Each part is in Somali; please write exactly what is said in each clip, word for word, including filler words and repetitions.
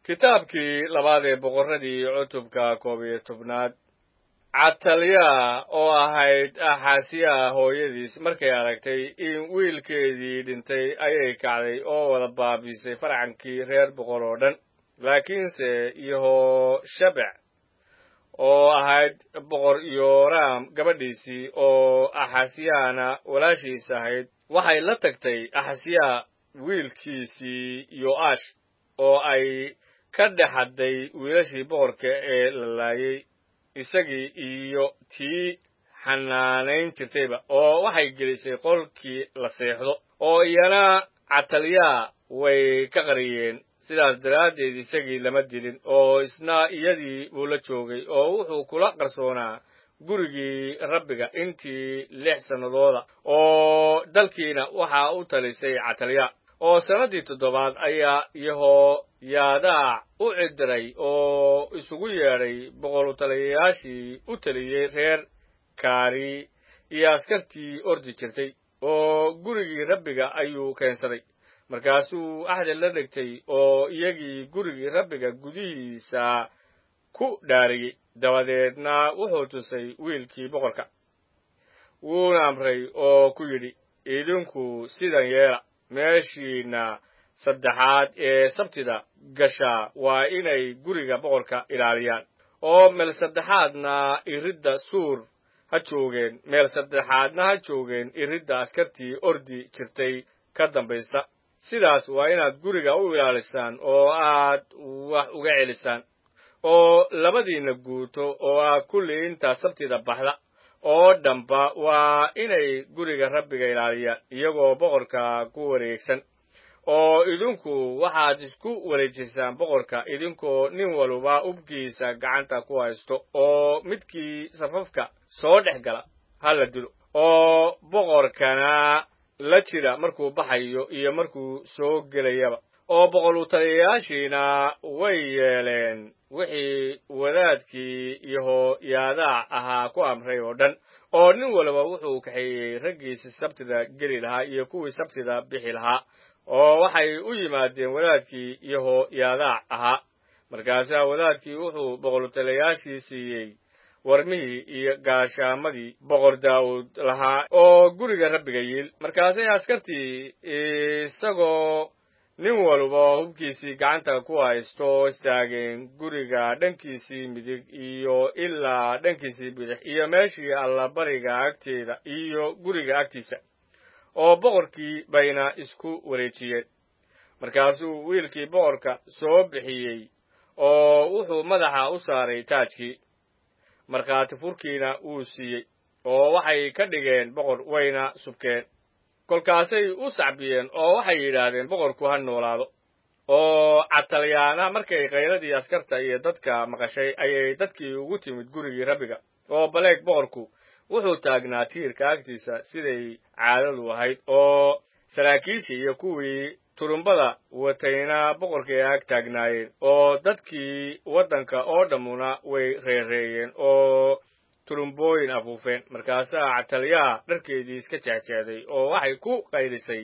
kitaabkii labaad ee boqorradii cutubka koob iyo tobnaad cataliya oo ahayd axaasiya hooyadiis markay aragtay in wiilkeedii dhintay ayay kacday oo wada baabiisay farcankii reer boqor oo dhan laakiinse yehoshabec oo ahayd boqor yoraam gabadhiisii oo axasiyahana walaashiis ahayd waxay la tagtay axasiya wiilkiisii yo'aash oo ay ka dhex hadday wiilashii boqorka ee la laayay isagii iyo tii xanaanayn jirtayba oo waxay gelisay qolkii la seexdo oo iyana cataliya way ka qariyeen sidaas daraaddeed isagii lama dilin oo isna iyadii buu la joogay oo wuxuu kula qarsoonaa gurigii rabbiga intii lix sannadooda oo dalkiina waxaa u talisay cataliya oo sannaddii toddobaad ayaa yehoyadaac u cidiray oo isugu yeedhay boqol taliyayaashii u taliyey reer kaari iyo askartii ordi jirtay oo gurigii rabbiga ayuu keensaday markaasuu axdi la dhigtay oo iyagii gurigii rabbiga gudihiisa ku dhaariyey dabadeedna wuxuu tusay wiilkii boqorka wuuna amray oo ku yidhi idinku sidan yeela meeshiina saddexaad ee sabtida gashaa waa inay guriga boqorka ilaaliyaan oo meel saddexaadna iridda suur ha joogeen meel saddexaadna ha joogeen iridda askartii ordi jirtay ka dambaysa sidaas waa inaad guriga u ilaalisaan oo aad wax uga celisaan oo labadiinna guuto oo ah kulli intaa sabtida baxda oo dhanba waa inay guriga rabbiga ilaaliyaan iyagoo boqorka ku wareegsan oo idinku waxaad isku wareejisaan boqorka idinkoo nin waluba ubkiisa gacanta ku haysto oo midkii safafka soo dhex gala ha la dilo oo boqorkana la jira markuu baxayo iyo markuu soo gelayaba oo boqol taliyayaashiina way yeeleen wixii wadaadkii yehoyadaac ahaa ku amray oo dhan oo nin waliba wuxuu kaxeeyey raggiisi sabtida geli lahaa iyo kuwii sabtida bixi lahaa oo waxay u yimaadeen wadaadkii yehoyadaac ahaa markaasaa wadaadkii wuxuu boqol taliyayaashii siiyey warmihii iyo gaashaamadii boqor daa'uud lahaa oo guriga rabbiga yiil markaasay askartii isagoo nin waluba hubkiisii gacanta ku haysto istaageen guriga dhankiisii midig iyo ilaa dhankiisii bidix iyo meeshii allabariga agteeda iyo guriga agtiisa oo boqorkii bayna isku wareejiyeen markaasuu wiilkii boqorka soo bixiyey oo wuxuu madaxa u saaray taajkii markhaati furkiina wuu siiyey oo waxay ka dhigeen boqor wayna subkeen kolkaasay u sacbiyeen oo waxay yidhaahdeen boqorku ha noolaado oo cataliyaana markay khayradii askarta iyo dadka maqashay ayay dadkii ugu timid gurigii rabbiga oo baleeg boqorku wuxuu taagnaa tiirka agtiisa siday caadadu ahayd oo saraakiishii iyo kuwii turumbada watayna boqorkay ag taagnaayeen oo dadkii waddanka oo dhammuna way reereeyeen oo turumbooyin afuufeen markaasaa cataliyaa dharkeedii iska jeexjeeday oo waxay ku qaylisay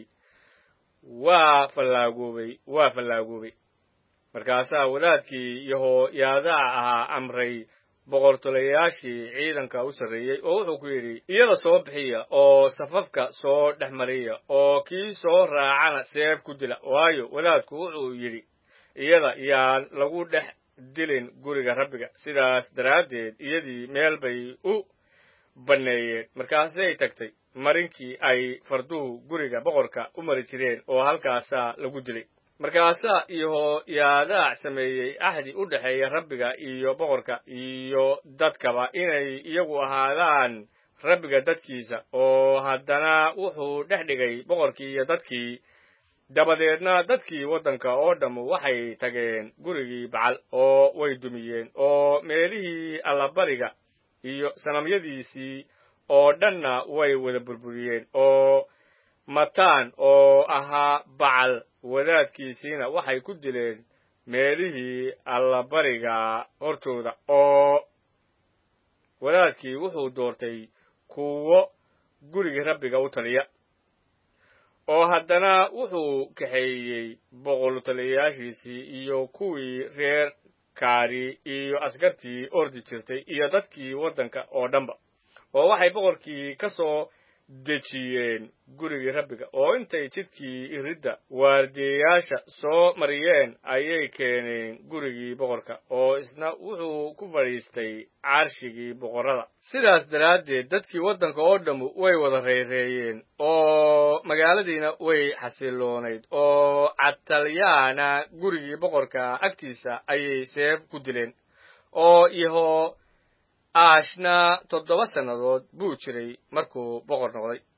waa fallaagoobay waa fallaagoobay markaasaa wadaadkii yehoyadaac ahaa amray boqortolayaashii ciidanka u sarreeyey oo wuxuu ku yidhi iyada soo bixiya oo safafka soo dhex mariya oo kii soo raacana seef ku dila waayo wadaadku wuxuu yidhi iyada yaan lagu dhex dilin guriga rabbiga sidaas daraaddeed iyadii meel bay u banneeyeen markaasay tagtay marinkii ay farduhu guriga boqorka u mari jireen oo halkaasaa lagu dilay markaasaa yehoyadaac sameeyey axdi u dhexeeya rabbiga iyo boqorka iyo dadkaba inay iyagu ahaadaan rabbiga dadkiisa oo haddana wuxuu dhex dhigay boqorkii iyo dadkii dabadeedna dadkii waddanka oo dhammu waxay tageen gurigii bacal oo way dumiyeen oo meelihii allabariga iyo sanamyadiisii oo dhanna way wada burburiyeen oo mataan oo ahaa bacal wadaadkiisiina waxay ku dileen meelihii allabariga hortooda oo wadaadkii wuxuu doortay kuwo gurigii rabbiga u taliya oo haddana wuxuu kaxeeyey boqortooyaashiisii iyo kuwii reer kaari iyo askartii ordi jirtay iyo dadkii waddanka oo dhanba oo waxay boqorkii ka soo dejiyeen gurigii rabbiga oo intay jidkii iridda waardiyayaasha soo mariyeen ayay keeneen gurigii boqorka oo isna wuxuu ku fadhiistay carshigii boqorrada sidaas daraaddeed dadkii waddanka oo dhammu way wada reereeyeen oo magaaladiina way xasiloonayd oo catalyaana gurigii boqorka agtiisa ayay seef ku dileen oo yahoo aashna toddoba sannadood buu jiray markuu boqor noqday